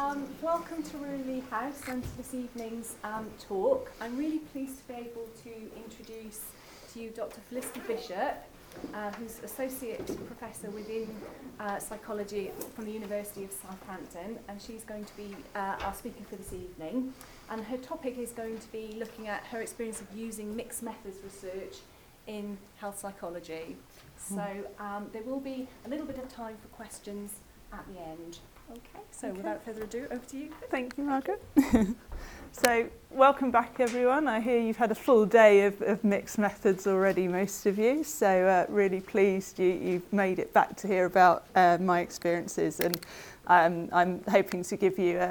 Welcome to Rural House and to this evening's talk. I'm really pleased to be able to introduce to you Dr. Felicity Bishop, who's Associate Professor within Psychology from the University of Southampton, and she's going to be our speaker for this evening. And her topic is going to be looking at her experience of using mixed methods research in health psychology. So there will be a little bit of time for questions at the end. Okay, without further ado, over to you. Thank you, Margaret. So, welcome back, everyone. I hear you've had a full day of mixed methods already, most of you. So, really pleased you've made it back to hear about my experiences, and I'm hoping to give you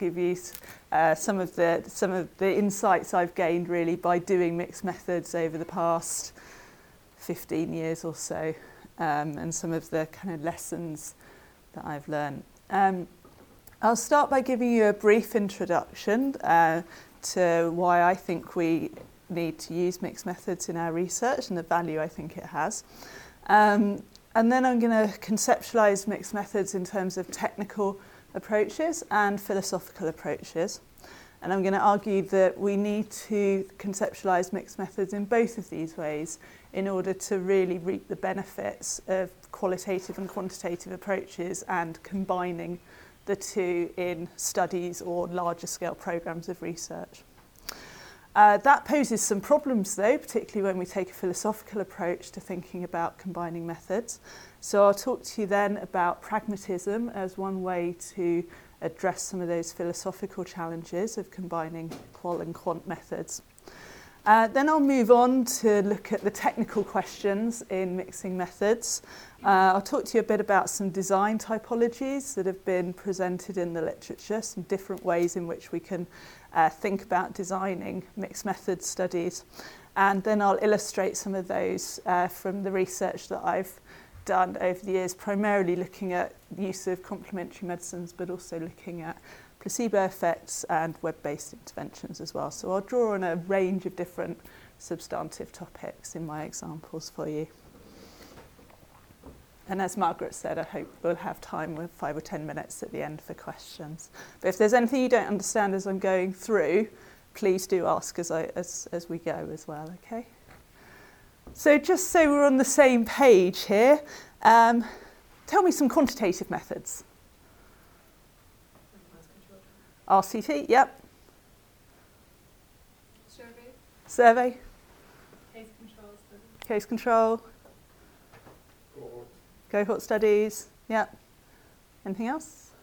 some of the insights I've gained really by doing mixed methods over the past 15 years or so, and some of the kind of lessons that I've learned. I'll start by giving you a brief introduction to why I think we need to use mixed methods in our research and the value I think it has. And then I'm going to conceptualise mixed methods in terms of technical approaches and philosophical approaches. And I'm going to argue that we need to conceptualise mixed methods in both of these ways in order to really reap the benefits of qualitative and quantitative approaches and combining the two in studies or larger scale programmes of research. That poses some problems though, particularly when we take a philosophical approach to thinking about combining methods. So I'll talk to you then about pragmatism as one way to address some of those philosophical challenges of combining qual and quant methods. Then I'll move on to look at the technical questions in mixing methods. I'll talk to you a bit about some design typologies that have been presented in the literature, some different ways in which we can think about designing mixed method studies. And then I'll illustrate some of those from the research that I've done over the years, primarily looking at the use of complementary medicines, but also looking at placebo effects and web-based interventions as well. So I'll draw on a range of different substantive topics in my examples for you. And as Margaret said, I hope we'll have time with 5 or 10 minutes at the end for questions. But if there's anything you don't understand as I'm going through, please do ask as we go as well, okay? So just so we're on the same page here, tell me some quantitative methods. RCT, yep. Survey. Case control. Cohort studies, yep. Anything else?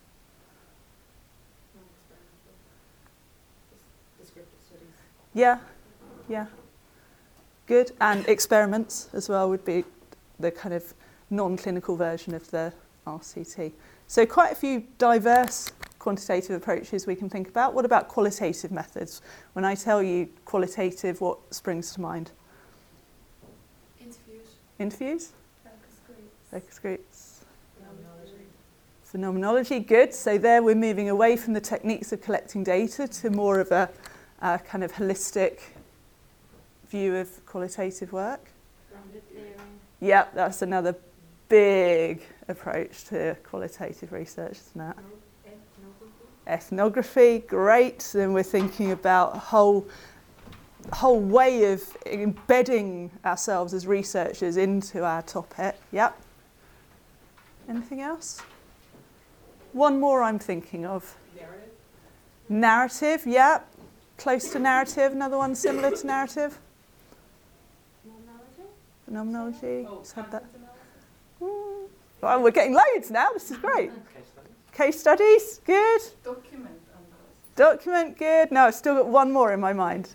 Descriptive studies. Yeah. Good. And experiments as well would be the kind of non-clinical version of the RCT. So quite a few diverse quantitative approaches we can think about. What about qualitative methods? When I tell you qualitative, what springs to mind? Interviews? Focus groups. Phenomenology, good. So there we're moving away from the techniques of collecting data to more of a kind of holistic view of qualitative work. Yeah, that's another big approach to qualitative research, isn't it? Ethnography, great. Then we're thinking about a whole way of embedding ourselves as researchers into our topic. Yep. Anything else? One more I'm thinking of. Narrative, yeah. Close to narrative. Another one similar to narrative. Phenomenology. Had that. Well, we're getting loads now. This is great. Case studies, good. Document, good. No, I've still got one more in my mind.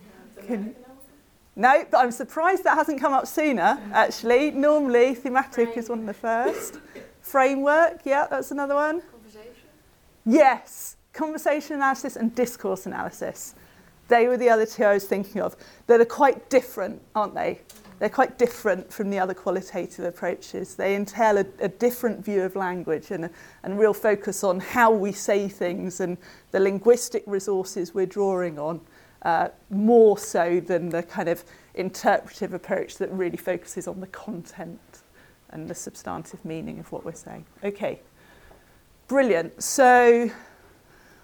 No, but I'm surprised that hasn't come up sooner, actually. Normally, thematic is one of the first. Framework, yeah, that's another one. Conversation? Yes, conversation analysis and discourse analysis. They were the other two I was thinking of that are quite different, aren't they? They're quite different from the other qualitative approaches. They entail a different view of language and a real focus on how we say things and the linguistic resources we're drawing on, more so than the kind of interpretive approach that really focuses on the content and the substantive meaning of what we're saying. Okay, brilliant. So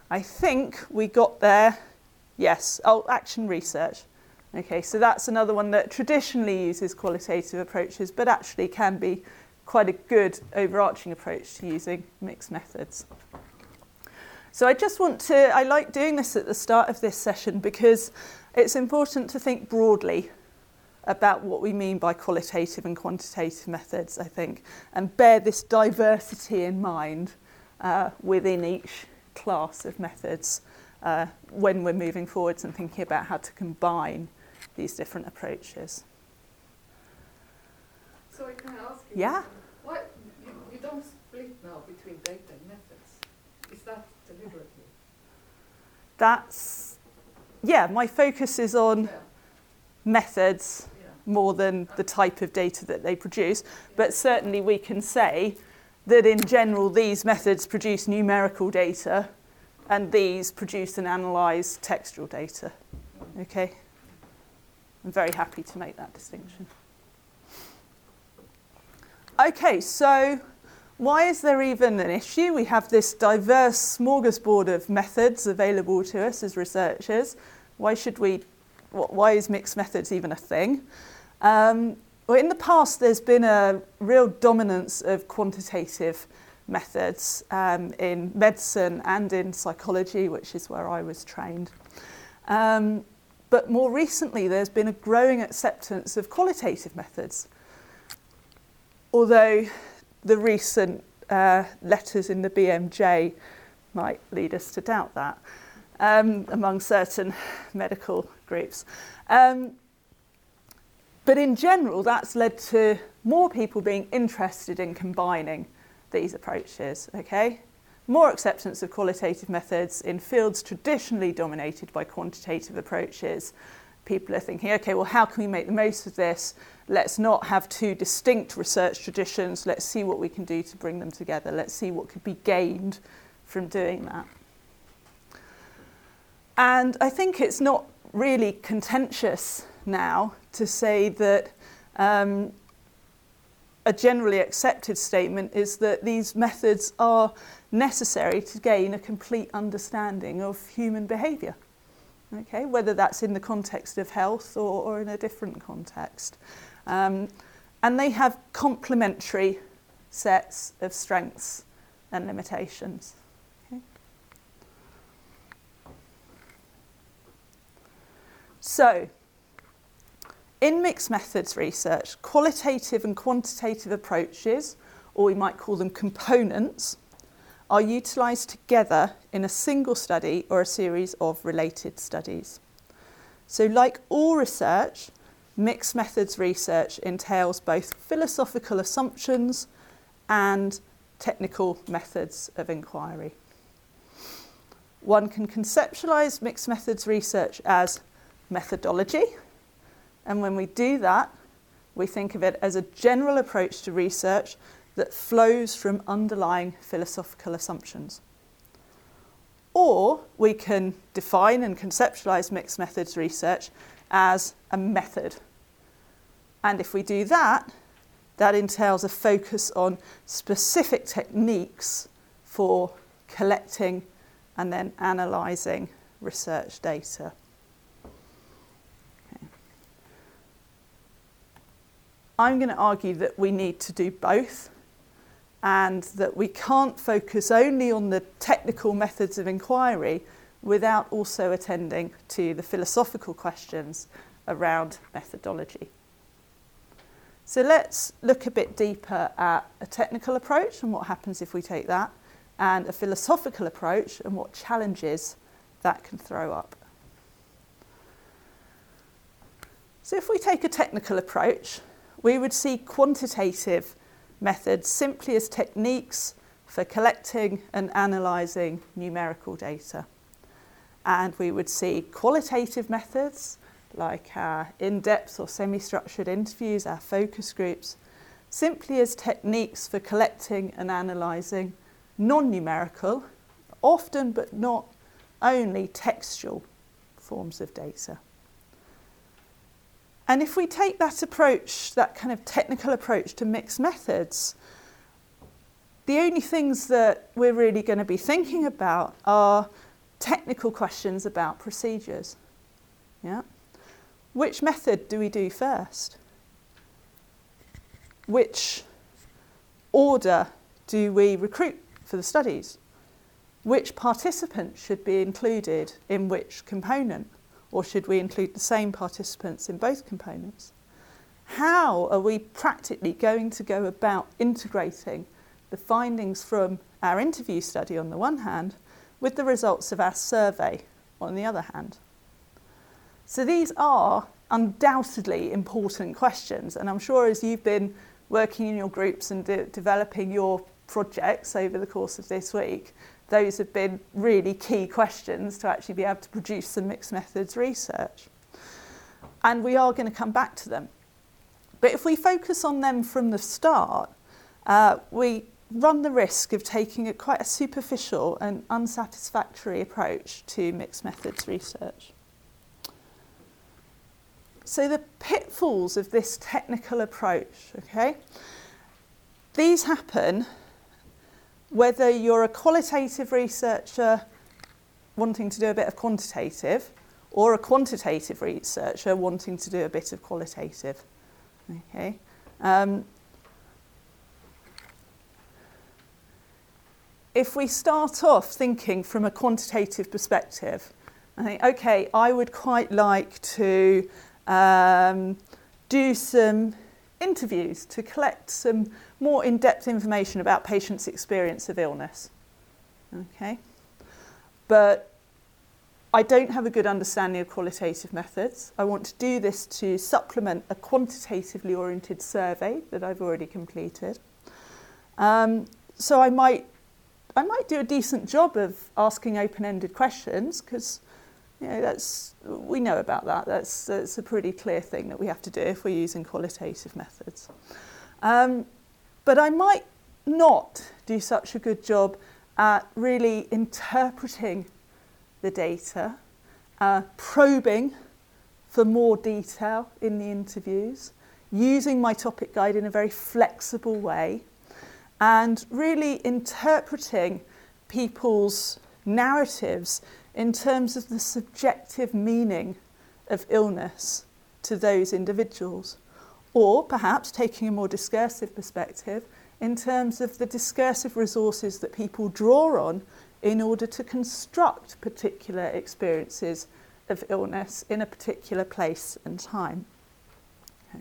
I think we got there, yes, action research. Okay, so that's another one that traditionally uses qualitative approaches, but actually can be quite a good overarching approach to using mixed methods. So I like doing this at the start of this session because it's important to think broadly about what we mean by qualitative and quantitative methods, I think, and bear this diversity in mind within each class of methods when we're moving forwards and thinking about how to combine these different approaches. So can I ask you? Yeah. Why you don't split now between data and methods? Is that deliberately? My focus is on methods more than the type of data that they produce, but certainly we can say that in general these methods produce numerical data and these produce and analyse textual data. Okay? I'm very happy to make that distinction. Okay, so why is there even an issue? We have this diverse smorgasbord of methods available to us as researchers. Why is mixed methods even a thing? Well, in the past, there's been a real dominance of quantitative methods in medicine and in psychology, which is where I was trained. But more recently, there's been a growing acceptance of qualitative methods. Although the recent letters in the BMJ might lead us to doubt that among certain medical groups. But in general, that's led to more people being interested in combining these approaches, okay? More acceptance of qualitative methods in fields traditionally dominated by quantitative approaches. People are thinking, okay, well, how can we make the most of this? Let's not have two distinct research traditions. Let's see what we can do to bring them together. Let's see what could be gained from doing that. And I think it's not really contentious now to say that a generally accepted statement is that these methods are necessary to gain a complete understanding of human behaviour. Okay, whether that's in the context of health or in a different context. And they have complementary sets of strengths and limitations. Okay. So, in mixed methods research, qualitative and quantitative approaches, or we might call them components, are utilised together in a single study or a series of related studies. So like all research, mixed methods research entails both philosophical assumptions and technical methods of inquiry. One can conceptualise mixed methods research as methodology, and when we do that, we think of it as a general approach to research that flows from underlying philosophical assumptions. Or we can define and conceptualise mixed methods research as a method. And if we do that, that entails a focus on specific techniques for collecting and then analysing research data. Okay. I'm going to argue that we need to do both, and that we can't focus only on the technical methods of inquiry without also attending to the philosophical questions around methodology. So let's look a bit deeper at a technical approach and what happens if we take that, and a philosophical approach and what challenges that can throw up. So if we take a technical approach, we would see quantitative methods simply as techniques for collecting and analysing numerical data. And we would see qualitative methods like our in-depth or semi-structured interviews, our focus groups, simply as techniques for collecting and analysing non-numerical, often but not only textual forms of data. And if we take that approach, that kind of technical approach to mixed methods, the only things that we're really going to be thinking about are technical questions about procedures. Yeah? Which method do we do first? Which order do we recruit for the studies? Which participant should be included in which component? Or should we include the same participants in both components? How are we practically going to go about integrating the findings from our interview study on the one hand with the results of our survey on the other hand? So these are undoubtedly important questions, and I'm sure as you've been working in your groups and developing your projects over the course of this week, those have been really key questions to actually be able to produce some mixed methods research. And we are going to come back to them. But if we focus on them from the start, we run the risk of taking quite a superficial and unsatisfactory approach to mixed methods research. So the pitfalls of this technical approach, okay? These happen whether you're a qualitative researcher wanting to do a bit of quantitative or a quantitative researcher wanting to do a bit of qualitative, okay? If we start off thinking from a quantitative perspective, I think, okay, I would quite like to do some interviews to collect some more in-depth information about patients' experience of illness. Okay? But I don't have a good understanding of qualitative methods. I want to do this to supplement a quantitatively oriented survey that I've already completed. So I might do a decent job of asking open-ended questions because we know about that. That's a pretty clear thing that we have to do if we're using qualitative methods. But I might not do such a good job at really interpreting the data, probing for more detail in the interviews, using my topic guide in a very flexible way, and really interpreting people's narratives in terms of the subjective meaning of illness to those individuals, or perhaps taking a more discursive perspective in terms of the discursive resources that people draw on in order to construct particular experiences of illness in a particular place and time. Okay.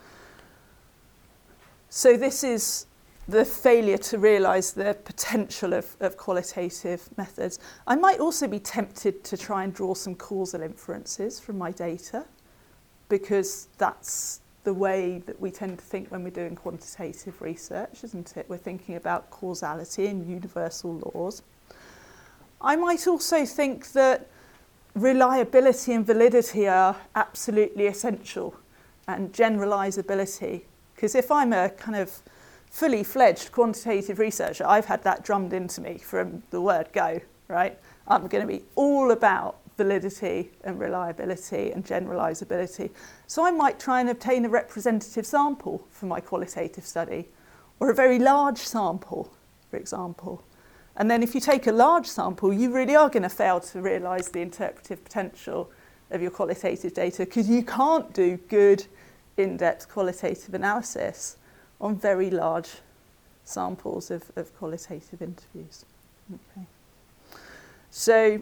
So this is the failure to realise the potential of qualitative methods. I might also be tempted to try and draw some causal inferences from my data, because that's the way that we tend to think when we're doing quantitative research, isn't it? We're thinking about causality and universal laws. I might also think that reliability and validity are absolutely essential, and generalisability, because if I'm a kind of fully fledged quantitative researcher, I've had that drummed into me from the word go, right? I'm going to be all about validity and reliability and generalisability. So I might try and obtain a representative sample for my qualitative study, or a very large sample, for example. And then if you take a large sample, you really are going to fail to realise the interpretive potential of your qualitative data, because you can't do good in-depth qualitative analysis on very large samples of qualitative interviews. Okay. So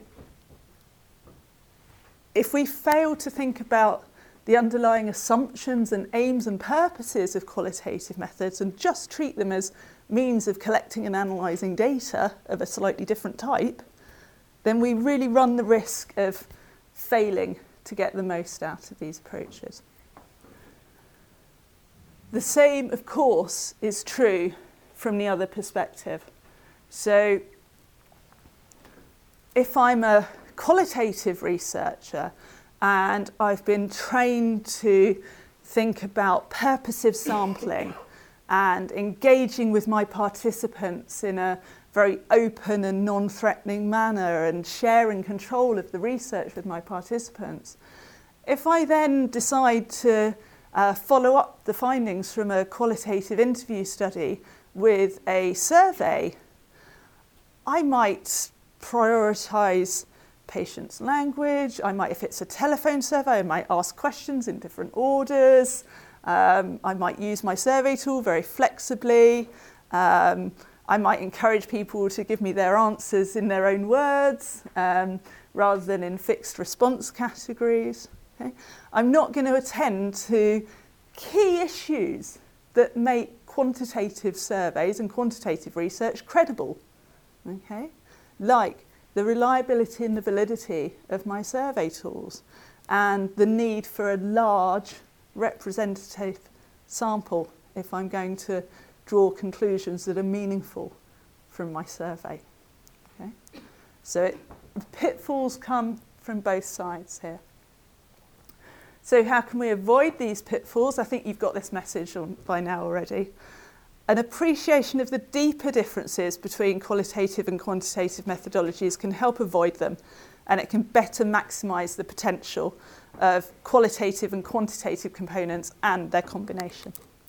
if we fail to think about the underlying assumptions and aims and purposes of qualitative methods and just treat them as means of collecting and analysing data of a slightly different type, then we really run the risk of failing to get the most out of these approaches. The same, of course, is true from the other perspective. So if I'm a qualitative researcher and I've been trained to think about purposive sampling and engaging with my participants in a very open and non-threatening manner and sharing control of the research with my participants, if I then decide to follow up the findings from a qualitative interview study with a survey, I might prioritise patient's language. I might, if it's a telephone survey, I might ask questions in different orders. I might use my survey tool very flexibly. I might encourage people to give me their answers in their own words rather than in fixed response categories. Okay? I'm not going to attend to key issues that make quantitative surveys and quantitative research credible, okay? Like the reliability and the validity of my survey tools and the need for a large representative sample if I'm going to draw conclusions that are meaningful from my survey. Okay? So pitfalls come from both sides here. So how can we avoid these pitfalls? I think you've got this message on by now already. An appreciation of the deeper differences between qualitative and quantitative methodologies can help avoid them, and it can better maximise the potential of qualitative and quantitative components and their combination.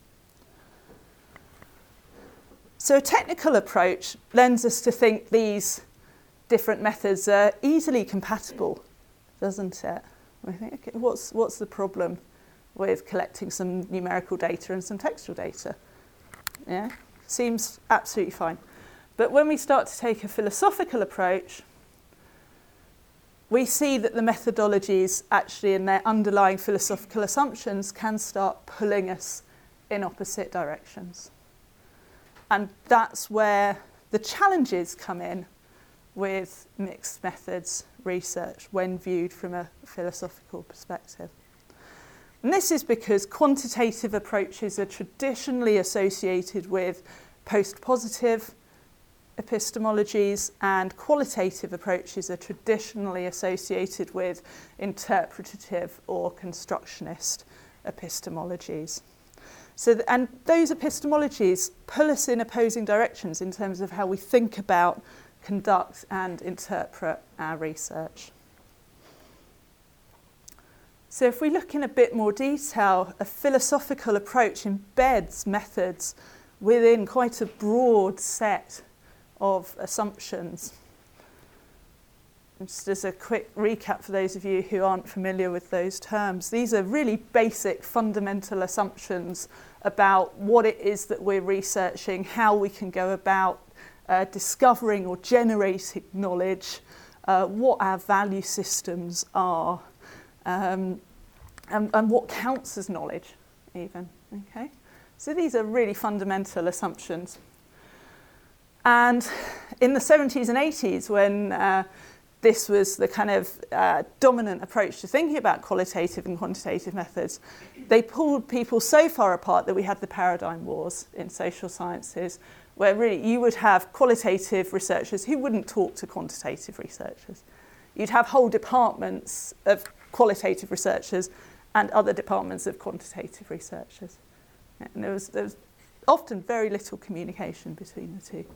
So a technical approach lends us to think these different methods are easily compatible, doesn't it? We think, okay, what's the problem with collecting some numerical data and some textual data? Yeah, seems absolutely fine. But when we start to take a philosophical approach, we see that the methodologies actually in their underlying philosophical assumptions can start pulling us in opposite directions. And that's where the challenges come in with mixed methods research when viewed from a philosophical perspective. And this is because quantitative approaches are traditionally associated with post-positive epistemologies, and qualitative approaches are traditionally associated with interpretative or constructionist epistemologies. And those epistemologies pull us in opposing directions in terms of how we think about, conduct and interpret our research. So if we look in a bit more detail, a philosophical approach embeds methods within quite a broad set of assumptions. And just as a quick recap for those of you who aren't familiar with those terms, these are really basic fundamental assumptions about what it is that we're researching, how we can go about discovering or generating knowledge, what our value systems are, and what counts as knowledge even, okay? So these are really fundamental assumptions. And in the 70s and 80s, when this was the kind of dominant approach to thinking about qualitative and quantitative methods, they pulled people so far apart that we had the paradigm wars in social sciences, where really you would have qualitative researchers who wouldn't talk to quantitative researchers. You'd have whole departments of qualitative researchers and other departments of quantitative researchers. And there was often very little communication between the two.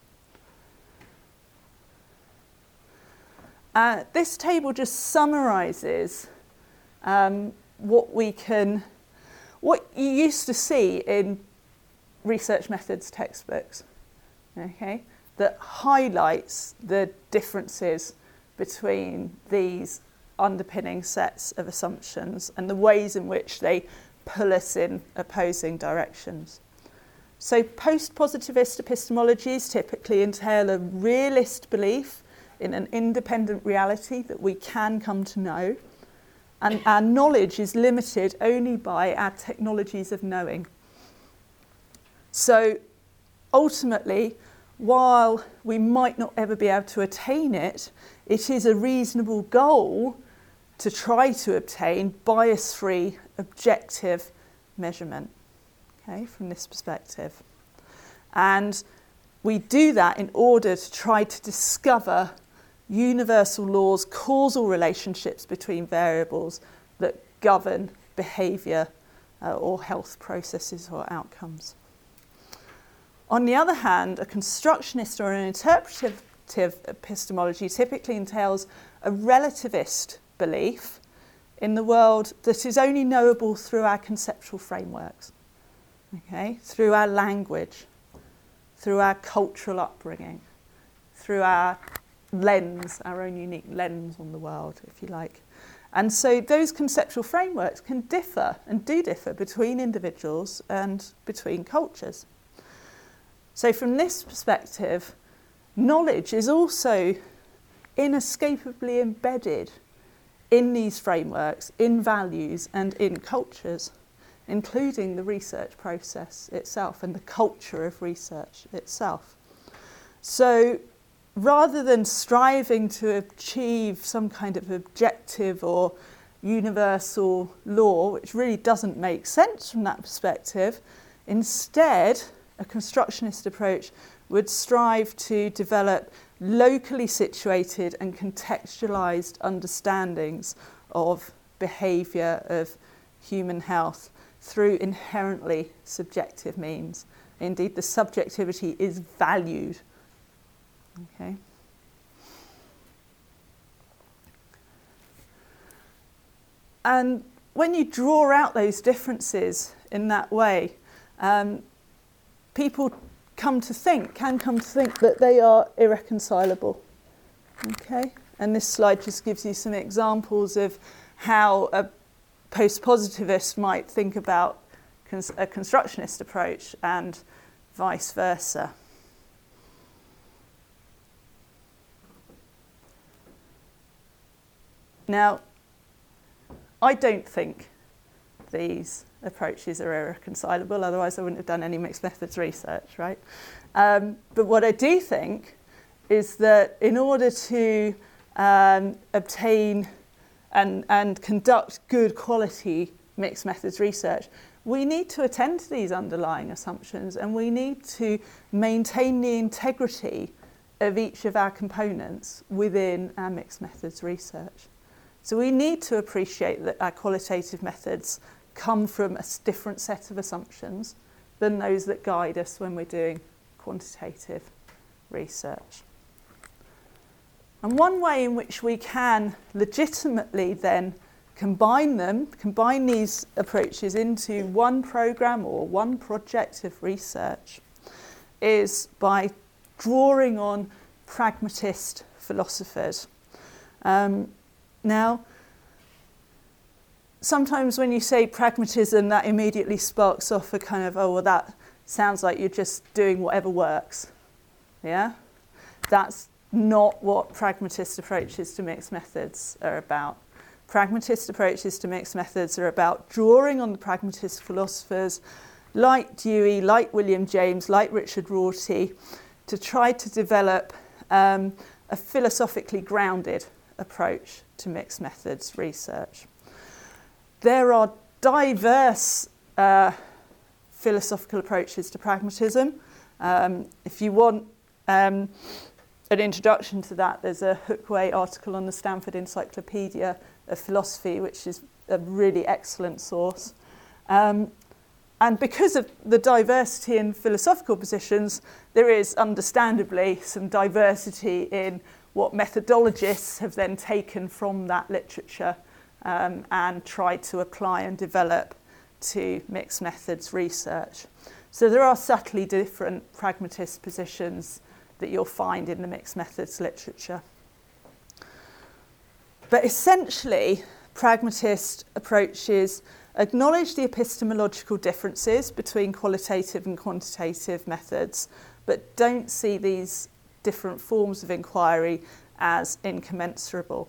This table just summarises what you used to see in research methods textbooks, okay, that highlights the differences between these underpinning sets of assumptions and the ways in which they pull us in opposing directions. So post-positivist epistemologies typically entail a realist belief in an independent reality that we can come to know, and our knowledge is limited only by our technologies of knowing. So ultimately, while we might not ever be able to attain it, it is a reasonable goal to try to obtain bias-free, objective measurement, okay, from this perspective. And we do that in order to try to discover universal laws, causal relationships between variables that govern behaviour or health processes or outcomes. On the other hand, a constructionist or an interpretative epistemology typically entails a relativist belief in the world that is only knowable through our conceptual frameworks, okay, through our language, through our cultural upbringing, through our lens, our own unique lens on the world, if you like. And so those conceptual frameworks can differ and do differ between individuals and between cultures. So from this perspective, knowledge is also inescapably embedded in these frameworks, in values and in cultures, including the research process itself and the culture of research itself. So rather than striving to achieve some kind of objective or universal law, which really doesn't make sense from that perspective, instead, a constructionist approach would strive to develop locally situated and contextualised understandings of behaviour, of human health, through inherently subjective means. Indeed, the subjectivity is valued. Okay. And when you draw out those differences in that way, people can come to think that they are irreconcilable. Okay? And this slide just gives you some examples of how a post-positivist might think about a constructionist approach and vice versa. Now, I don't think these approaches are irreconcilable, otherwise I wouldn't have done any mixed methods research, right? But what I do think is that in order to obtain and conduct good quality mixed methods research, we need to attend to these underlying assumptions, and we need to maintain the integrity of each of our components within our mixed methods research. So we need to appreciate that our qualitative methods come from a different set of assumptions than those that guide us when we're doing quantitative research. And one way in which we can legitimately then combine these approaches into one programme or one project of research is by drawing on pragmatist philosophers. Now, sometimes when you say pragmatism, that immediately sparks off a kind of, oh, well, that sounds like you're just doing whatever works. Yeah? That's not what pragmatist approaches to mixed methods are about. Pragmatist approaches to mixed methods are about drawing on the pragmatist philosophers like Dewey, like William James, like Richard Rorty, to try to develop a philosophically grounded approach to mixed methods research. There are diverse philosophical approaches to pragmatism. If you want an introduction to that, there's a Hookway article on the Stanford Encyclopedia of Philosophy, which is a really excellent source. And because of the diversity in philosophical positions, there is understandably some diversity in what methodologists have then taken from that literature and tried to apply and develop to mixed methods research. So there are subtly different pragmatist positions that you'll find in the mixed methods literature. But essentially, pragmatist approaches acknowledge the epistemological differences between qualitative and quantitative methods, but don't see these different forms of inquiry as incommensurable.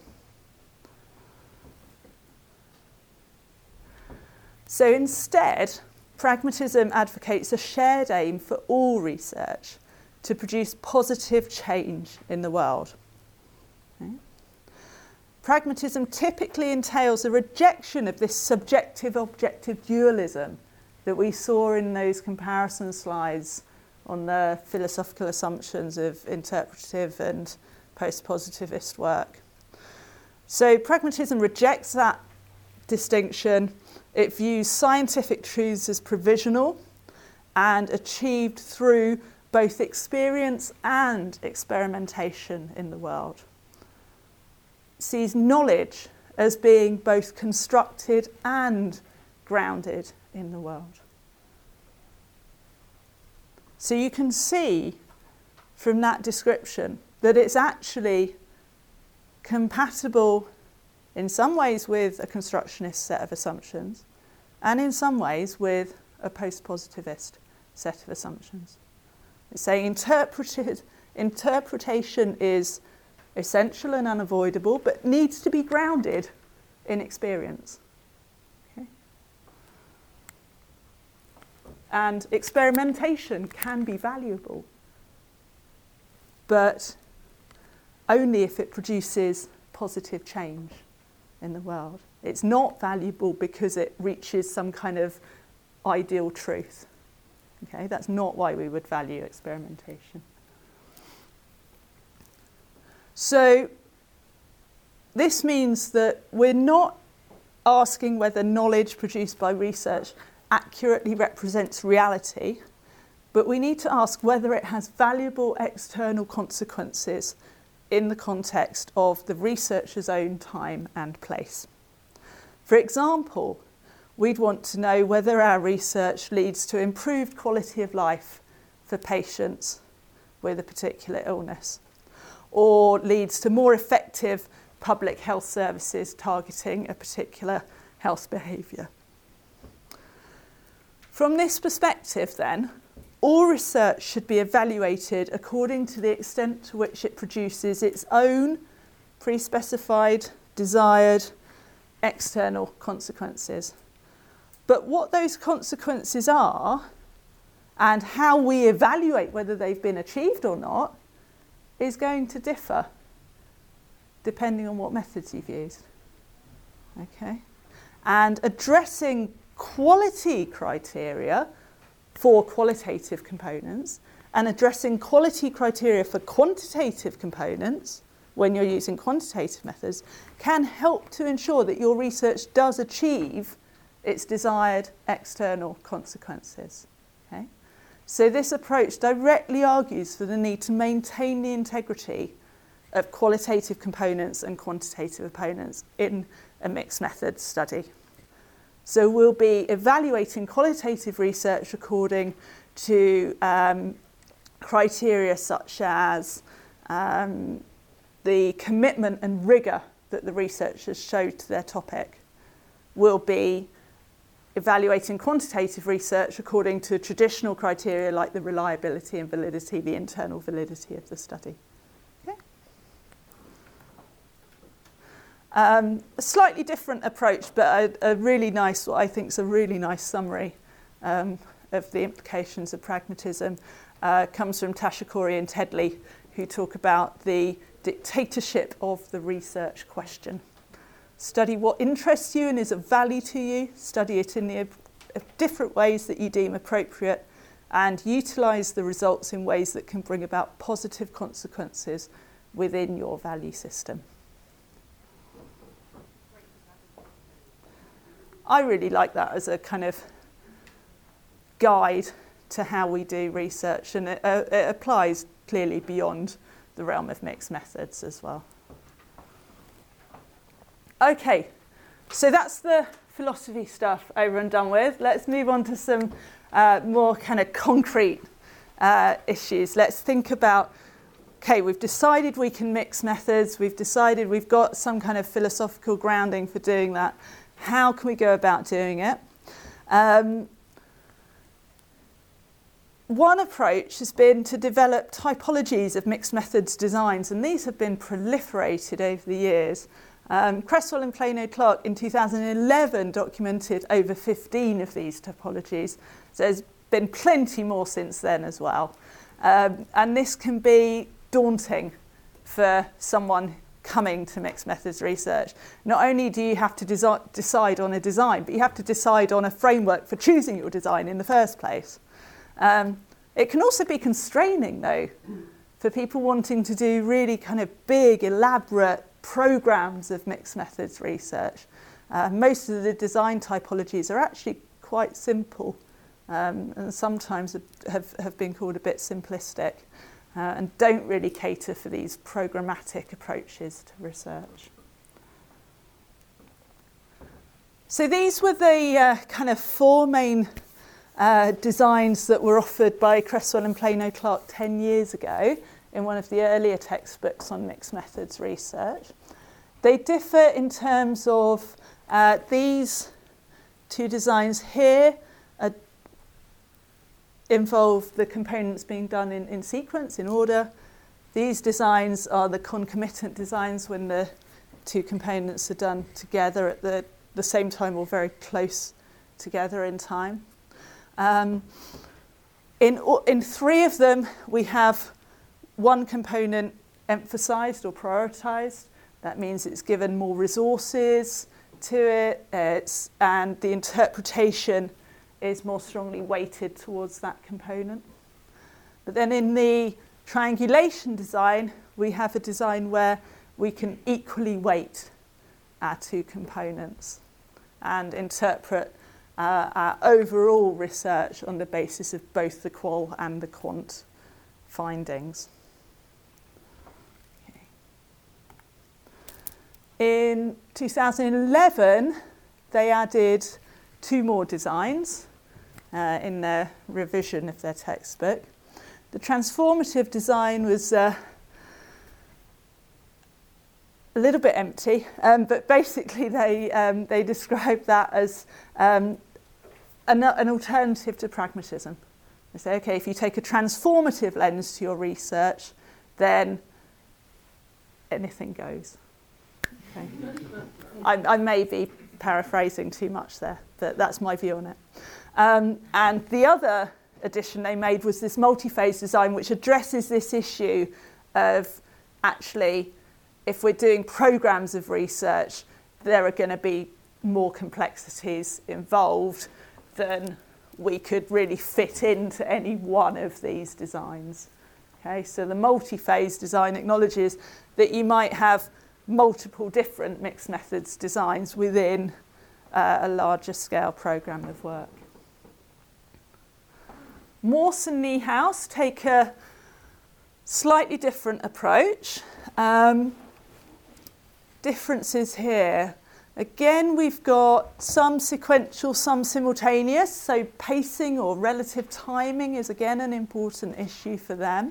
So instead, pragmatism advocates a shared aim for all research to produce positive change in the world. Okay. Pragmatism typically entails a rejection of this subjective-objective dualism that we saw in those comparison slides on the philosophical assumptions of interpretative and post-positivist work. So pragmatism rejects that distinction. It views scientific truths as provisional and achieved through both experience and experimentation in the world. It sees knowledge as being both constructed and grounded in the world. So you can see from that description that it's actually compatible in some ways with a constructionist set of assumptions and in some ways with a post-positivist set of assumptions. It's saying interpretation is essential and unavoidable, but needs to be grounded in experience. Okay? And experimentation can be valuable, but only if it produces positive change in the world. It's not valuable because it reaches some kind of ideal truth. Okay, that's not why we would value experimentation. So this means that we're not asking whether knowledge produced by research accurately represents reality, but we need to ask whether it has valuable external consequences in the context of the researcher's own time and place. For example, we'd want to know whether our research leads to improved quality of life for patients with a particular illness, or leads to more effective public health services targeting a particular health behaviour. From this perspective, then, all research should be evaluated according to the extent to which it produces its own pre-specified, desired, external consequences. But what those consequences are and how we evaluate whether they've been achieved or not is going to differ depending on what methods you've used. Okay? And addressing quality criteria for qualitative components and addressing quality criteria for quantitative components when you're using quantitative methods can help to ensure that your research does achieve its desired external consequences. Okay? So this approach directly argues for the need to maintain the integrity of qualitative components and quantitative components in a mixed methods study. So we'll be evaluating qualitative research according to criteria such as the commitment and rigour that the researchers showed to their topic. We'll be evaluating quantitative research according to traditional criteria like the reliability and validity, the internal validity of the study. Okay. A slightly different approach, but a really nice, what I think is a really nice summary of the implications of pragmatism, comes from Tasha Corey and Tedley, who talk about the dictatorship of the research question. Study what interests you and is of value to you, study it in the different ways that you deem appropriate, and utilise the results in ways that can bring about positive consequences within your value system. I really like that as a kind of guide to how we do research, and it applies clearly beyond the realm of mixed methods as well. Okay, so that's the philosophy stuff over and done with. Let's move on to some more kind of concrete issues. Let's think about, okay, we've decided we can mix methods, we've decided we've got some kind of philosophical grounding for doing that. How can we go about doing it? One approach has been to develop typologies of mixed methods designs, and these have been proliferated over the years. Cresswell and Plano-Clark in 2011 documented over 15 of these typologies. So there's been plenty more since then as well. And this can be daunting for someone coming to mixed methods research. Not only do you have to decide on a design, but you have to decide on a framework for choosing your design in the first place. It can also be constraining, though, for people wanting to do really kind of big, elaborate programs of mixed methods research. Most of the design typologies are actually quite simple and sometimes have been called a bit simplistic and don't really cater for these programmatic approaches to research. So these were the kind of four main designs that were offered by Cresswell and Plano-Clark 10 years ago in one of the earlier textbooks on mixed methods research. They differ in terms of these two designs here involve the components being done in sequence, in order. These designs are the concomitant designs when the two components are done together at the same time or very close together in time. In three of them, we have one component emphasised or prioritised. That means it's given more resources to it, and the interpretation is more strongly weighted towards that component. But then in the triangulation design, we have a design where we can equally weight our two components and interpret our overall research on the basis of both the qual and the quant findings. Okay. In 2011, they added two more designs in their revision of their textbook. The transformative design was a little bit empty, but basically they described that as an alternative to pragmatism. They say, okay, if you take a transformative lens to your research, then anything goes. Okay. I may be paraphrasing too much there, but that's my view on it. And the other addition they made was this multi-phase design, which addresses this issue of actually, if we're doing programs of research, there are going to be more complexities involved than we could really fit into any one of these designs. Okay, so the multi-phase design acknowledges that you might have multiple different mixed methods designs within a larger scale program of work. Morse and Niehaus take a slightly different approach. Differences here. Again, we've got some sequential, some simultaneous, so pacing or relative timing is again an important issue for them.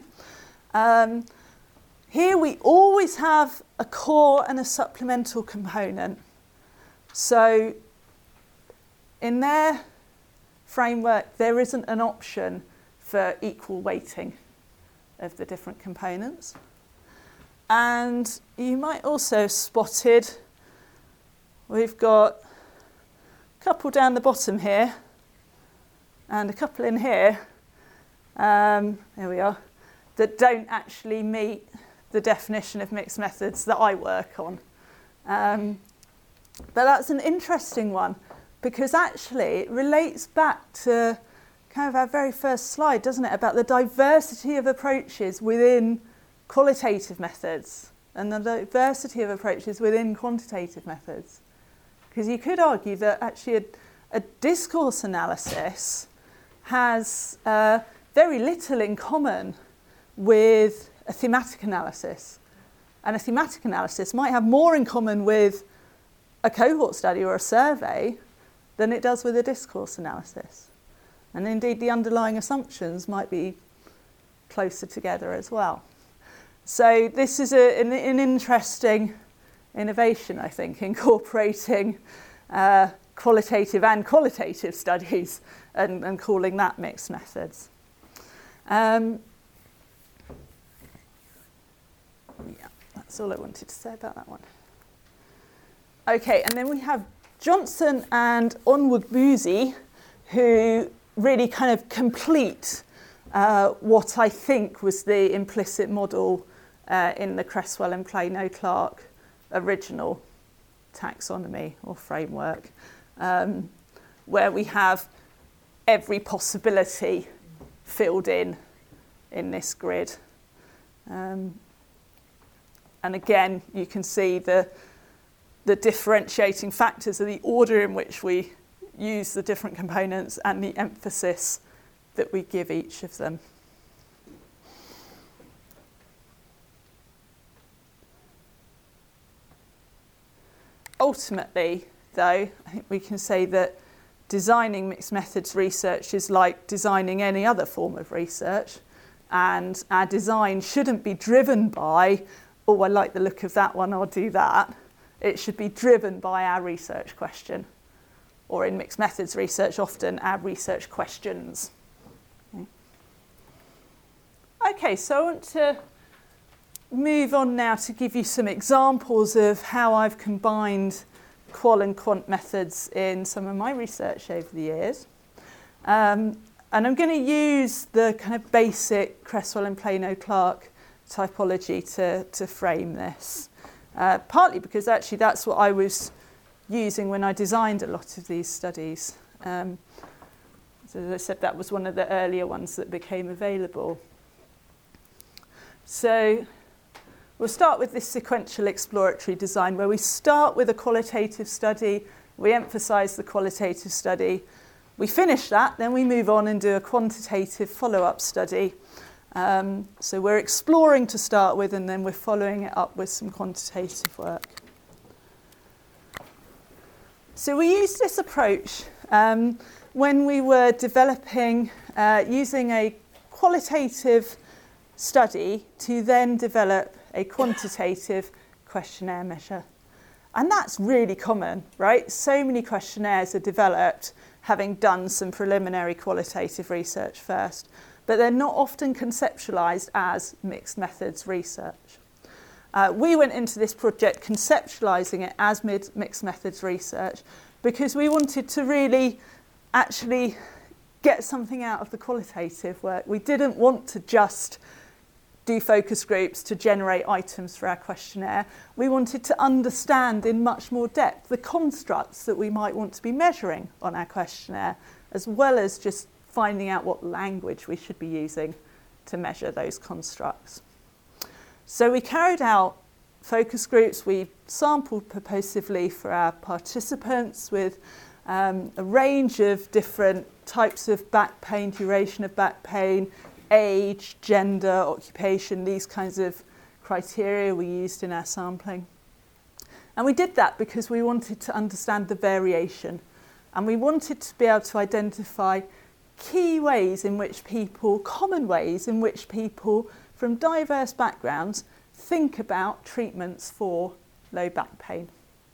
Here we always have a core and a supplemental component. So in their framework, there isn't an option for equal weighting of the different components. And you might also have spotted we've got a couple down the bottom here and a couple in here, there we are, that don't actually meet the definition of mixed methods that I work on. But that's an interesting one, because actually it relates back to kind of our very first slide, doesn't it, about the diversity of approaches within qualitative methods and the diversity of approaches within quantitative methods. Because you could argue that actually a discourse analysis has very little in common with a thematic analysis. And a thematic analysis might have more in common with a cohort study or a survey than it does with a discourse analysis. And indeed, the underlying assumptions might be closer together as well. So this is an interesting innovation, I think, incorporating qualitative and qualitative studies and calling that mixed methods. Yeah, that's all I wanted to say about that one. Okay, and then we have Johnson and Onwuegbuzi, who really kind of complete what I think was the implicit model in the Creswell and Plano-Clark original taxonomy or framework, where we have every possibility filled in this grid. And again, you can see the differentiating factors are the order in which we use the different components and the emphasis that we give each of them. Ultimately, though, I think we can say that designing mixed methods research is like designing any other form of research. and our design shouldn't be driven by, oh, I like the look of that one, I'll do that. It should be driven by our research question, or in mixed methods research, often our research questions. Okay, so I want to move on now to give you some examples of how I've combined qual and quant methods in some of my research over the years. And I'm going to use the kind of basic Creswell and Plano-Clark typology to frame this. Partly because actually that's what I was using when I designed a lot of these studies. So as I said, that was one of the earlier ones that became available. So we'll start with this sequential exploratory design where we start with a qualitative study, we emphasize the qualitative study, we finish that, then we move on and do a quantitative follow-up study. So we're exploring to start with, and then we're following it up with some quantitative work. So we used this approach when we were developing, using a qualitative study to then develop a quantitative questionnaire measure. And that's really common, right? So many questionnaires are developed having done some preliminary qualitative research first, but they're not often conceptualised as mixed methods research. We went into this project conceptualising it as mixed methods research because we wanted to really actually get something out of the qualitative work. We didn't want to just do focus groups to generate items for our questionnaire. We wanted to understand in much more depth the constructs that we might want to be measuring on our questionnaire, as well as just finding out what language we should be using to measure those constructs. So we carried out focus groups. We sampled purposively for our participants with a range of different types of back pain, duration of back pain, age, gender, occupation, these kinds of criteria we used in our sampling. And we did that because we wanted to understand the variation, and we wanted to be able to identify key ways in which people, common ways in which people from diverse backgrounds think about treatments for low back pain.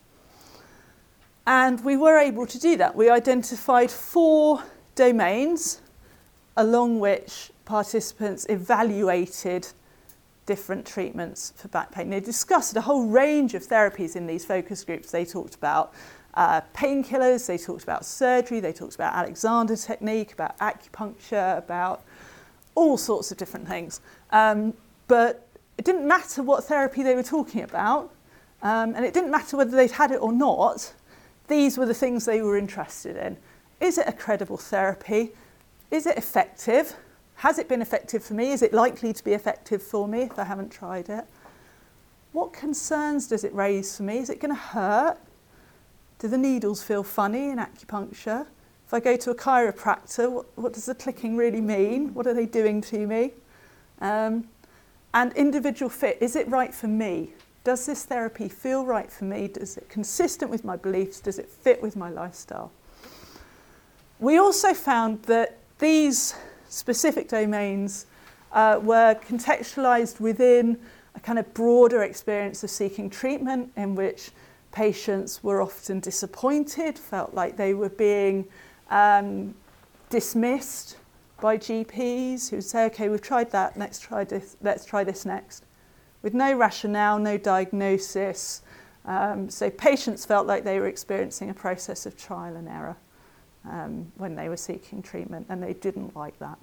And we were able to do that. We identified 4 domains along which participants evaluated different treatments for back pain. They discussed a whole range of therapies in these focus groups. They talked about painkillers, they talked about surgery, they talked about Alexander technique, about acupuncture, about all sorts of different things. But it didn't matter what therapy they were talking about, and it didn't matter whether they'd had it or not. These were the things they were interested in. Is it a credible therapy? Is it effective? Has it been effective for me? Is it likely to be effective for me if I haven't tried it? What concerns does it raise for me? Is it going to hurt? Do the needles feel funny in acupuncture? If I go to a chiropractor, what does the clicking really mean? What are they doing to me? And individual fit, is it right for me? Does this therapy feel right for me? Is it consistent with my beliefs? Does it fit with my lifestyle? We also found that these specific domains were contextualised within a kind of broader experience of seeking treatment in which patients were often disappointed, felt like they were being dismissed by GPs who would say, okay, we've tried that, let's try this next. With no rationale, no diagnosis. So patients felt like they were experiencing a process of trial and error when they were seeking treatment, and they didn't like that.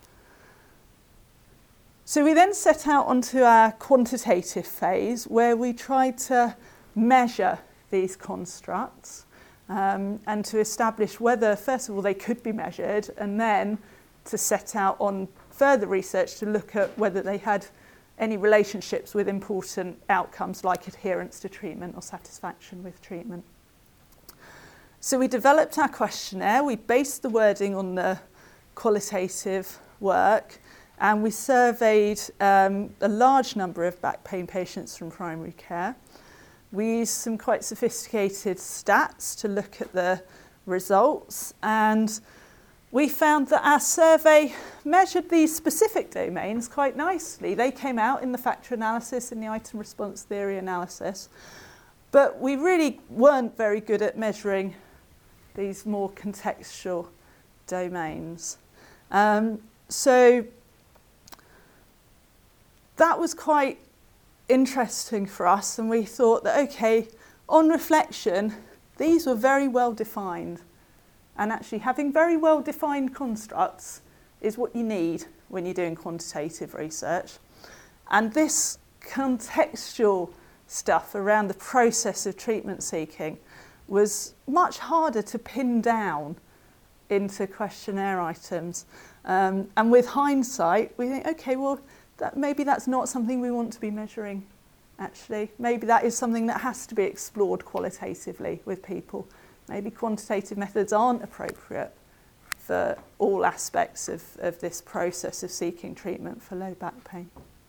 So we then set out onto our quantitative phase where we tried to measure these constructs and to establish whether, first of all, they could be measured, and then to set out on further research to look at whether they had any relationships with important outcomes like adherence to treatment or satisfaction with treatment. So we developed our questionnaire, we based the wording on the qualitative work, and we surveyed a large number of back pain patients from primary care. We used some quite sophisticated stats to look at the results, and we found that our survey measured these specific domains quite nicely. They came out in the factor analysis, in the item response theory analysis, but we really weren't very good at measuring these more contextual domains. So that was quite interesting for us, and we thought that, okay, on reflection, these were very well defined. And actually having very well defined constructs is what you need when you're doing quantitative research. And this contextual stuff around the process of treatment seeking was much harder to pin down into questionnaire items. And with hindsight, we think, okay, well, maybe that's not something we want to be measuring, actually. Maybe that is something that has to be explored qualitatively with people. Maybe quantitative methods aren't appropriate for all aspects of this process of seeking treatment for low back pain.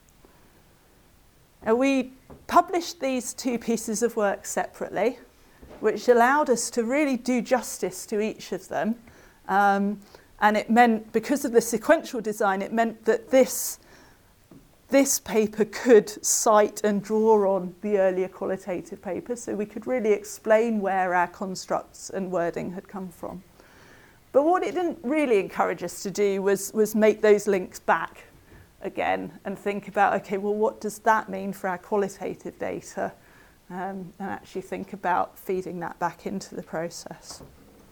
Now, we published these two pieces of work separately, which allowed us to really do justice to each of them. And it meant, because of the sequential design, it meant that this paper could cite and draw on the earlier qualitative paper, so we could really explain where our constructs and wording had come from. But what it didn't really encourage us to do was make those links back again and think about, okay, well, what does that mean for our qualitative data? And actually think about feeding that back into the process.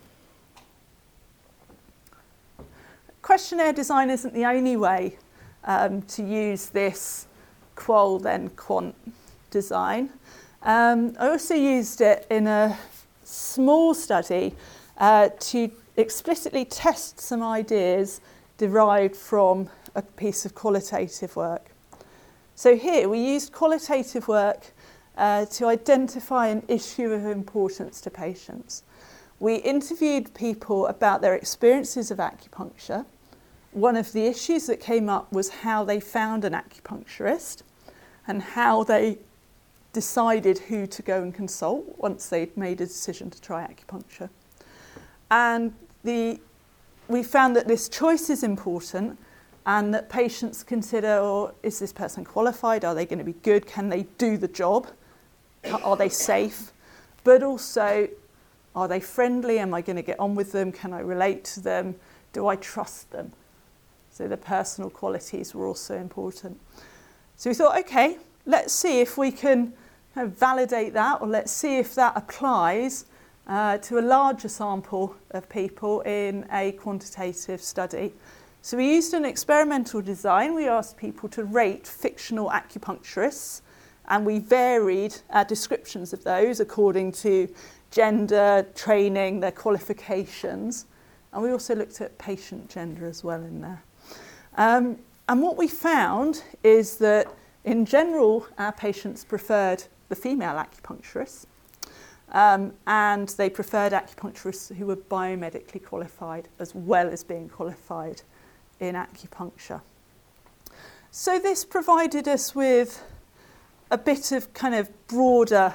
Questionnaire design isn't the only way to use this qual then quant design. I also used it in a small study to explicitly test some ideas derived from a piece of qualitative work. So here we used qualitative work to identify an issue of importance to patients. We interviewed people about their experiences of acupuncture. One of the issues that came up was how they found an acupuncturist and how they decided who to go and consult once they'd made a decision to try acupuncture. And we found that this choice is important and that patients consider, oh, is this person qualified? Are they going to be good? Can they do the job? Are they safe? But also, are they friendly? Am I going to get on with them? Can I relate to them? Do I trust them? So the personal qualities were also important. So we thought, okay, let's see if we can kind of validate that, or let's see if that applies to a larger sample of people in a quantitative study. So we used an experimental design. We asked people to rate fictional acupuncturists, and we varied our descriptions of those according to gender, training, their qualifications. And we also looked at patient gender as well in there. And what we found is that, in general, our patients preferred the female acupuncturists, and they preferred acupuncturists who were biomedically qualified as well as being qualified in acupuncture. So this provided us with a bit of kind of broader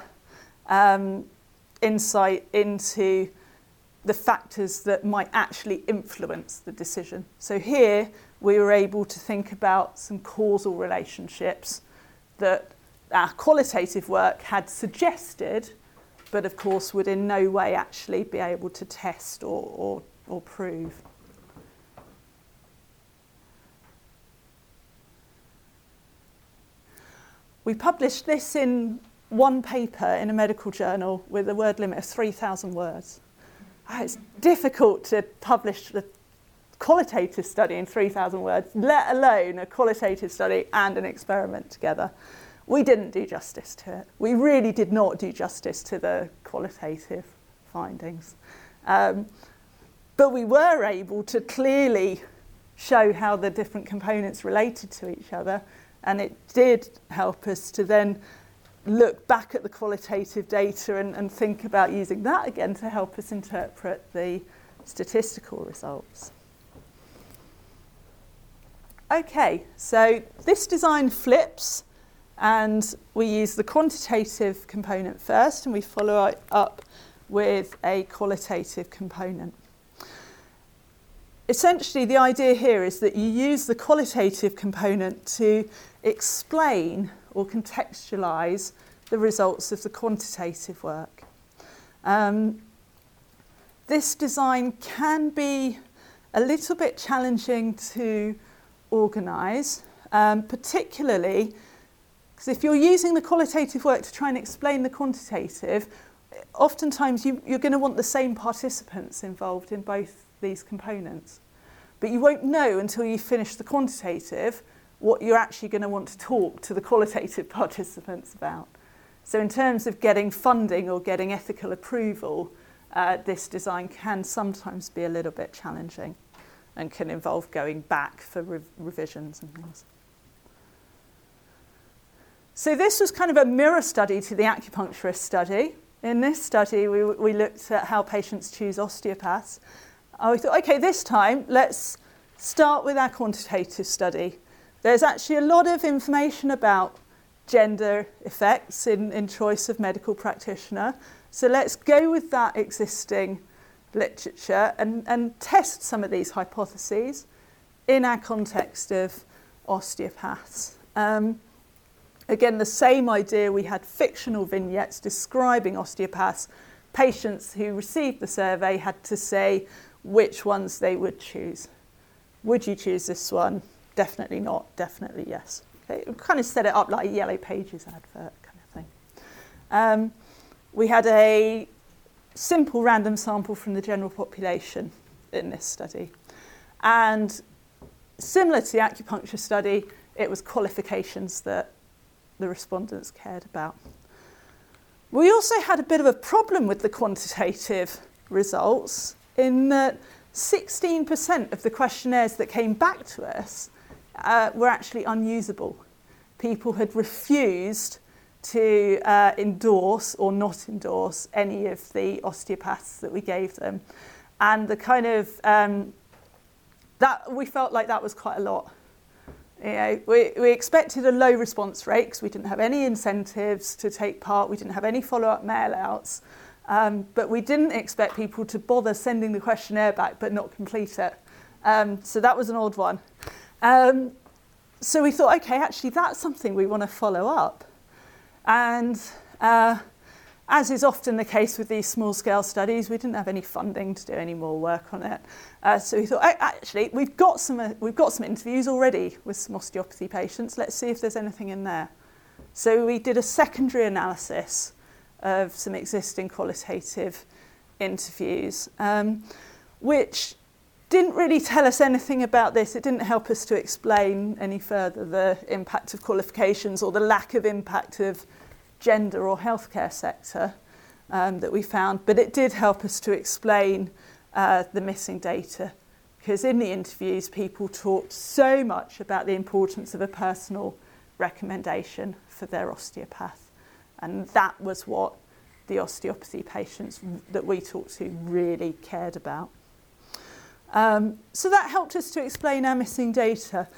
insight into the factors that might actually influence the decision. So here we were able to think about some causal relationships that our qualitative work had suggested, but of course would in no way actually be able to test or prove. We published this in one paper in a medical journal with a word limit of 3,000 words. It's difficult to publish a qualitative study in 3,000 words, let alone a qualitative study and an experiment together. We didn't do justice to it. We really did not do justice to the qualitative findings. But we were able to clearly show how the different components related to each other, and it did help us to then look back at the qualitative data and think about using that again to help us interpret the statistical results. Okay, so this design flips, and we use the quantitative component first, and we follow it up with a qualitative component. essentially the idea here is that you use the qualitative component to explain or contextualise the results of the quantitative work. This design can be a little bit challenging to organise, particularly because if you're using the qualitative work to try and explain the quantitative, oftentimes you're going to want the same participants involved in both these components. But you won't know until you finish the quantitative what you're actually going to want to talk to the qualitative participants about. So in terms of getting funding or getting ethical approval, this design can sometimes be a little bit challenging and can involve going back for revisions and things. So this was kind of a mirror study to the acupuncturist study. In this study, we looked at how patients choose osteopaths. We thought, okay, this time let's start with our quantitative study. There's actually a lot of information about gender effects in choice of medical practitioner. So let's go with that existing literature and test some of these hypotheses in our context of osteopaths. Again, the same idea, we had fictional vignettes describing osteopaths. Patients who received the survey had to say which ones they would choose. Would you choose this one? Definitely not, definitely yes. Okay, we kind of set it up like a Yellow Pages advert kind of thing. We had a simple random sample from the general population in this study. And similar to the acupuncture study, it was qualifications that the respondents cared about. We also had a bit of a problem with the quantitative results in that 16% of the questionnaires that came back to us were actually unusable. People had refused to endorse or not endorse any of the osteopaths that we gave them. And the kind of, that we felt like that was quite a lot. You know, we expected a low response rate because we didn't have any incentives to take part, we didn't have any follow-up mail-outs, but we didn't expect people to bother sending the questionnaire back but not complete it. So that was an odd one. So we thought, okay, actually that's something we want to follow up. And as is often the case with these small-scale studies, we didn't have any funding to do any more work on it. So we thought, actually, we've got some interviews already with some osteopathy patients. Let's see if there's anything in there. So we did a secondary analysis of some existing qualitative interviews, which didn't really tell us anything about this. It didn't help us to explain any further the impact of qualifications or the lack of impact of gender or healthcare sector that we found, but it did help us to explain the missing data, because in the interviews people talked so much about the importance of a personal recommendation for their osteopath, and that was what the osteopathy patients that we talked to really cared about. So that helped us to explain our missing data.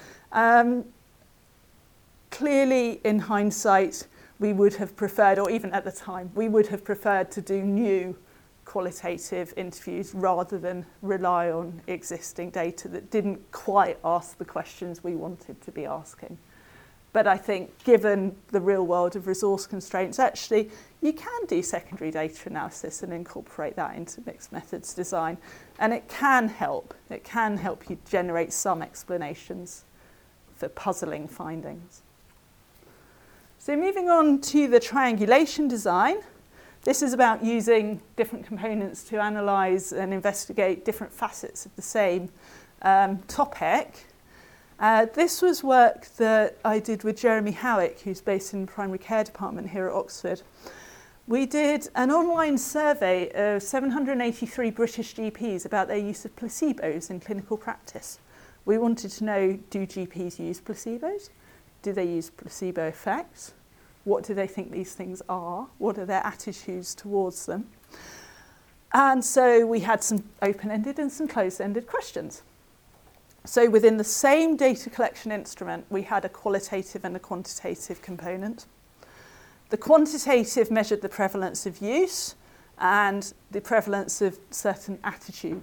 Clearly, in hindsight, we would have preferred, or even at the time, we would have preferred to do new qualitative interviews rather than rely on existing data that didn't quite ask the questions we wanted to be asking. But I think given the real world of resource constraints, actually, you can do secondary data analysis and incorporate that into mixed methods design. And it can help. It can help you generate some explanations for puzzling findings. So moving on to the triangulation design, this is about using different components to analyse and investigate different facets of the same topic. This was work that I did with Jeremy Howick, who's based in the primary care department here at Oxford. We did an online survey of 783 British GPs about their use of placebos in clinical practice. We wanted to know, do GPs use placebos? Do they use placebo effects? What do they think these things are? What are their attitudes towards them? And so we had some open-ended and some closed-ended questions. So within the same data collection instrument, we had a qualitative and a quantitative component. The quantitative measured the prevalence of use and the prevalence of certain attitudes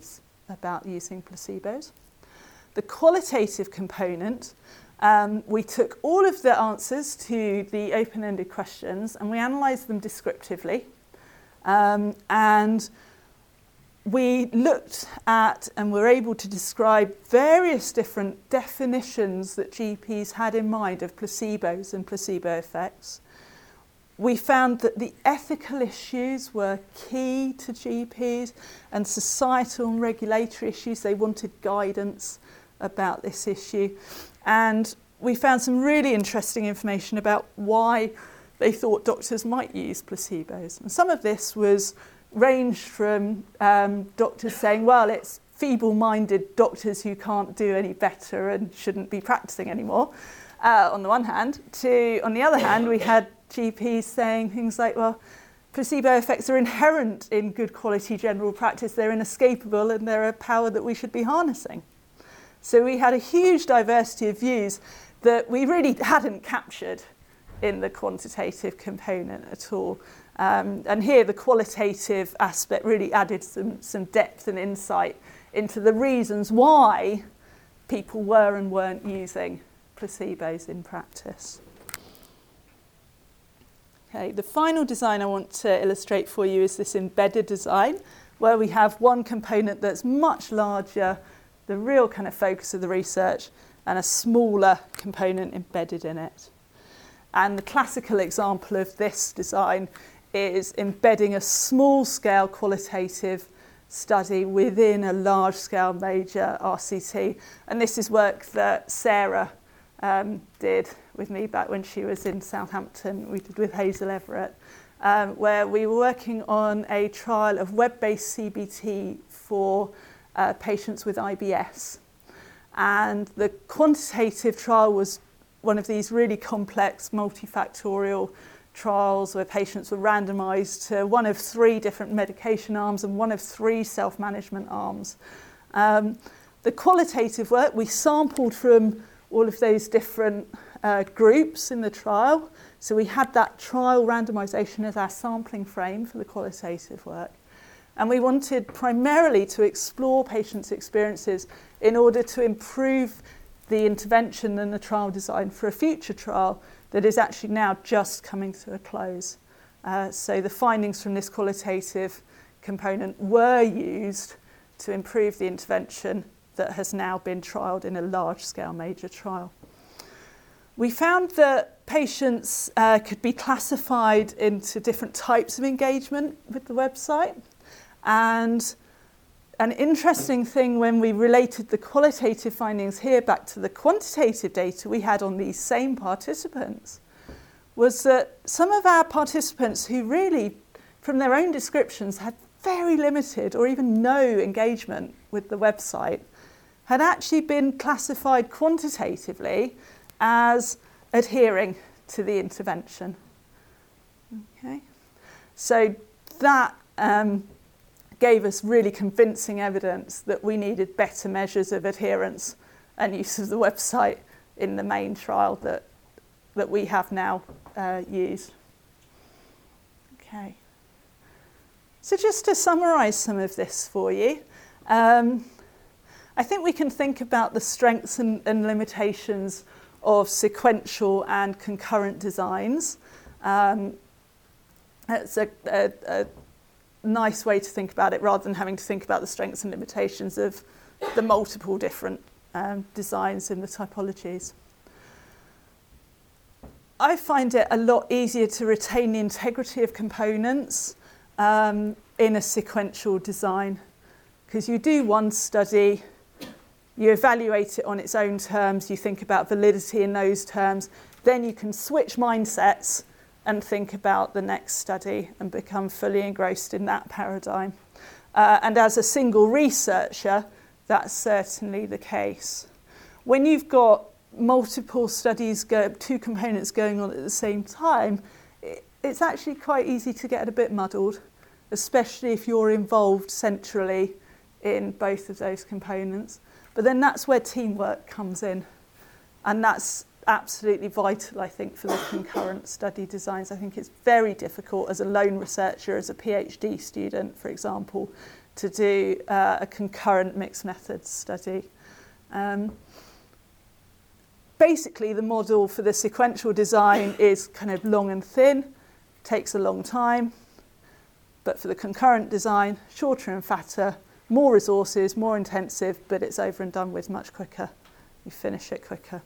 about using placebos. The qualitative component, we took all of the answers to the open-ended questions and we analysed them descriptively. And we looked at and were able to describe various different definitions that GPs had in mind of placebos and placebo effects. We found that the ethical issues were key to GPs and societal and regulatory issues. They wanted guidance about this issue. And we found some really interesting information about why they thought doctors might use placebos. And some of this was ranged from doctors saying, well, it's feeble-minded doctors who can't do any better and shouldn't be practicing anymore, on the one hand, to, on the other hand, we had GPs saying things like, well, placebo effects are inherent in good quality general practice, they're inescapable and they're a power that we should be harnessing. So we had a huge diversity of views that we really hadn't captured in the quantitative component at all. And here the qualitative aspect really added some depth and insight into the reasons why people were and weren't using placebos in practice. Okay, the final design I want to illustrate for you is this embedded design, where we have one component that's much larger, the real kind of focus of the research, and a smaller component embedded in it. And the classical example of this design is embedding a small-scale qualitative study within a large-scale major RCT. And this is work that Sarah did with me back when she was in Southampton. We did with Hazel Everett, where we were working on a trial of web-based CBT for patients with IBS. And the quantitative trial was one of these really complex multifactorial trials where patients were randomised to one of 3 different medication arms and one of 3 self-management arms. The qualitative work, we sampled from all of those different groups in the trial. So we had that trial randomisation as our sampling frame for the qualitative work. And we wanted primarily to explore patients' experiences in order to improve the intervention and the trial design for a future trial that is actually now just coming to a close. So the findings from this qualitative component were used to improve the intervention that has now been trialled in a large-scale major trial. We found that patients could be classified into different types of engagement with the website. And an interesting thing when we related the qualitative findings here back to the quantitative data we had on these same participants was that some of our participants who really, from their own descriptions, had very limited or even no engagement with the website, had actually been classified quantitatively as adhering to the intervention. Okay, so that gave us really convincing evidence that we needed better measures of adherence and use of the website in the main trial that we have now used. Okay. So just to summarise some of this for you, I think we can think about the strengths and limitations of sequential and concurrent designs. It's a nice way to think about it rather than having to think about the strengths and limitations of the multiple different designs in the typologies. I find it a lot easier to retain the integrity of components in a sequential design, because you do one study, you evaluate it on its own terms, you think about validity in those terms, then you can switch mindsets and think about the next study and become fully engrossed in that paradigm. And as a single researcher, that's certainly the case. When you've got multiple studies, 2 components going on at the same time, it's actually quite easy to get a bit muddled, especially if you're involved centrally in both of those components. But then that's where teamwork comes in. And that's absolutely vital, I think, for the concurrent study designs. I think it's very difficult as a lone researcher, as a PhD student, for example, to do a concurrent mixed methods study. Basically, the model for the sequential design is kind of long and thin, takes a long time, but for the concurrent design, shorter and fatter, more resources, more intensive, but it's over and done with much quicker. You finish it quicker.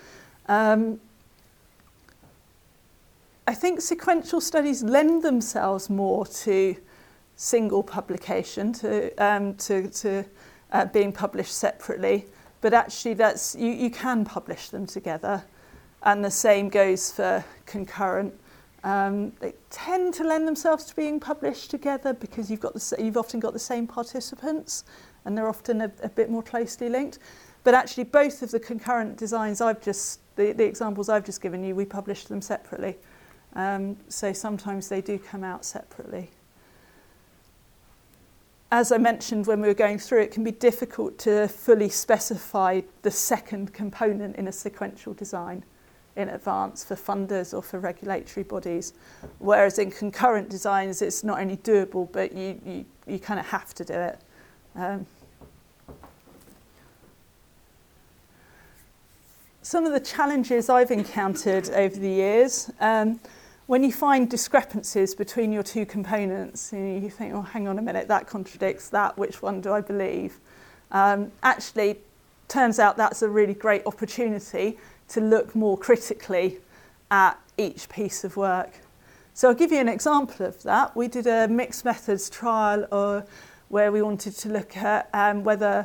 I think sequential studies lend themselves more to single publication, to being published separately, but actually you can publish them together, and the same goes for concurrent. They tend to lend themselves to being published together because you've often got the same participants, and they're often a bit more closely linked. But actually, both of the concurrent designs the examples I've just given you, we published them separately. So sometimes they do come out separately. As I mentioned when we were going through, it can be difficult to fully specify the second component in a sequential design in advance for funders or for regulatory bodies, whereas in concurrent designs it's not only doable, but you kind of have to do it. Some of the challenges I've encountered over the years, when you find discrepancies between your two components, you think, oh, hang on a minute, that contradicts that, which one do I believe? Actually, turns out that's a really great opportunity to look more critically at each piece of work. So I'll give you an example of that. We did a mixed methods trial where we wanted to look at whether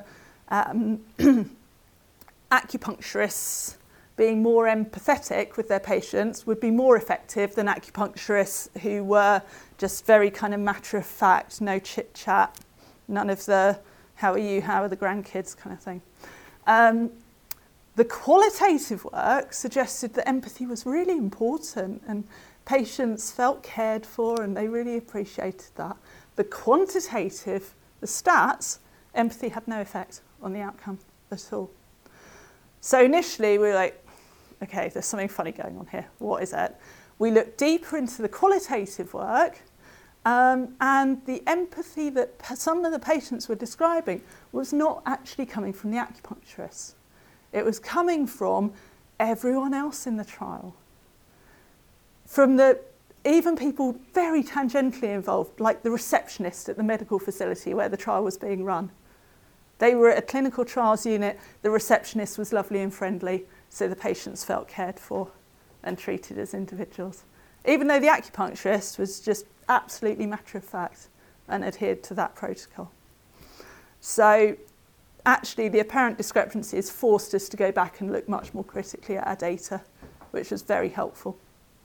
acupuncturists being more empathetic with their patients would be more effective than acupuncturists who were just very kind of matter of fact, no chit chat, none of the how are you, how are the grandkids kind of thing. The qualitative work suggested that empathy was really important and patients felt cared for and they really appreciated that. The quantitative, the stats, empathy had no effect on the outcome at all. So initially we were like, okay, there's something funny going on here. What is it? We looked deeper into the qualitative work and the empathy that some of the patients were describing was not actually coming from the acupuncturists. It was coming from everyone else in the trial. From even people very tangentially involved, like the receptionist at the medical facility where the trial was being run. They were at a clinical trials unit, the receptionist was lovely and friendly, so the patients felt cared for and treated as individuals. Even though the acupuncturist was just absolutely matter of fact and adhered to that protocol. So actually the apparent discrepancies forced us to go back and look much more critically at our data, which was very helpful.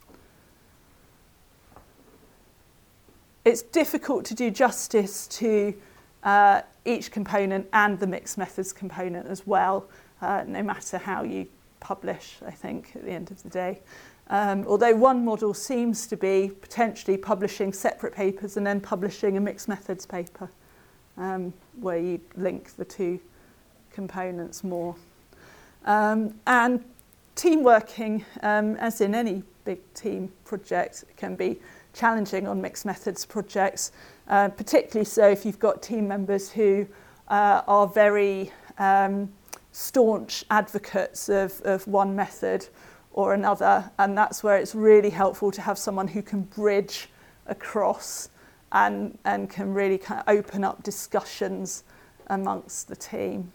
It's difficult to do justice to each component and the mixed methods component as well, no matter how you publish, I think, at the end of the day. Although one model seems to be potentially publishing separate papers and then publishing a mixed methods paper, where you link the two components more. And team working, as in any big team project, can be challenging on mixed methods projects, particularly so if you've got team members who are very staunch advocates of one method or another, and that's where it's really helpful to have someone who can bridge across and can really kind of open up discussions amongst the team.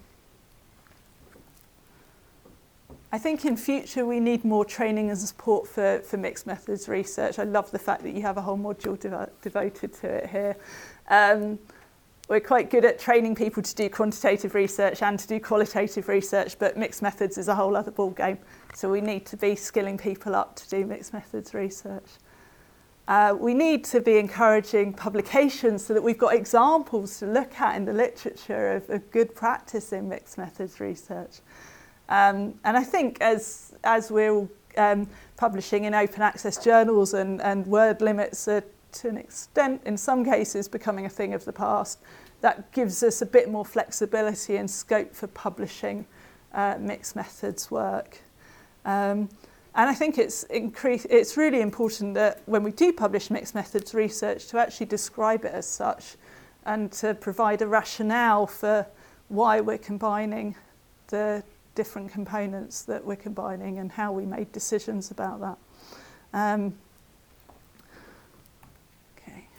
I think in future we need more training and support for mixed methods research. I love the fact that you have a whole module devoted to it here. We're quite good at training people to do quantitative research and to do qualitative research, but mixed methods is a whole other ballgame. So we need to be skilling people up to do mixed methods research. We need to be encouraging publications so that we've got examples to look at in the literature of good practice in mixed methods research. And I think as we're all publishing in open access journals and word limits are to an extent, in some cases, becoming a thing of the past, that gives us a bit more flexibility and scope for publishing mixed methods work. And I think it's really important that when we do publish mixed methods research to actually describe it as such, and to provide a rationale for why we're combining the different components that we're combining and how we made decisions about that. Okay.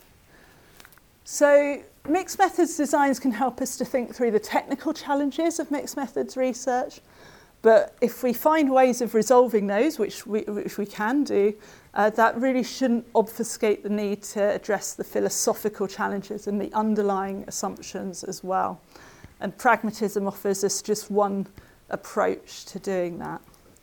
So mixed methods designs can help us to think through the technical challenges of mixed methods research. But if we find ways of resolving those, which we can do, that really shouldn't obfuscate the need to address the philosophical challenges and the underlying assumptions as well. And pragmatism offers us just one approach to doing that.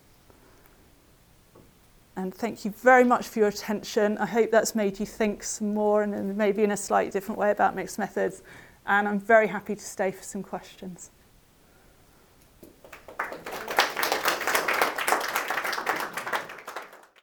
And thank you very much for your attention. I hope that's made you think some more and maybe in a slightly different way about mixed methods. And I'm very happy to stay for some questions.